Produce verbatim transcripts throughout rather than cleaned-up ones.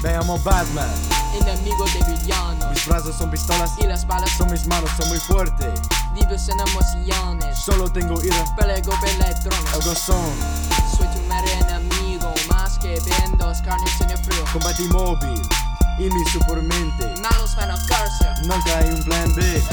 Veamos Batman. Enemigo de villanos. Mis brazos son pistolas Y las balas son mis manos, son muy fuertes. vives en emociones. Solo tengo ira, Pelego per electrones. el gozón. Soy tu mero enemigo, más que vendos carnes en el frío. Con Batimóvil y mi supermente. Malos van a cárcel. Nunca hay un plan B.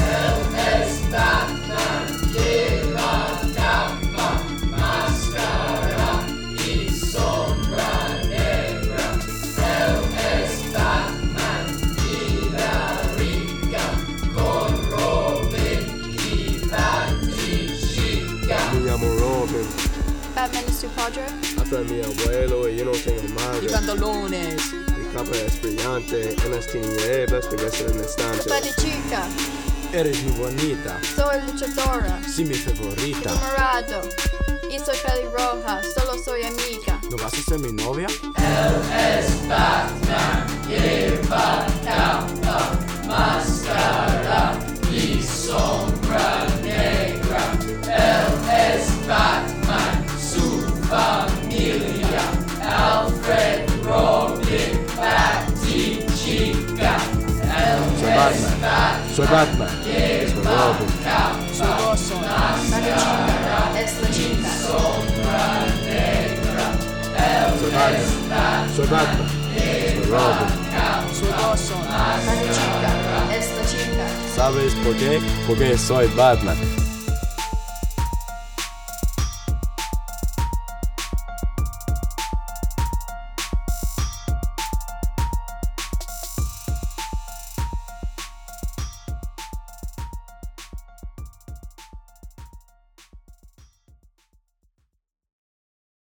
Me llamo Robin, Batman es tu padre. hasta mi abuelo y yo no tengo Y madre. pantalones. Mi capa es brillante, en las tinieblas regresa en el instante. Batichica. Eres muy bonita, Soy luchadora. sí mi favorita. Morado. Y soy pelirroja. Solo soy amiga. ¿No vas a ser mi novia? Soy Batman. Soy Batman. Soy Robin. Soy Boston. Batichica. Es la chica. Soy Batman. Soy Batman. Soy Robin. Soy Boston. Batichica. Es la chica. ¿Sabes por qué? Porque soy Batman.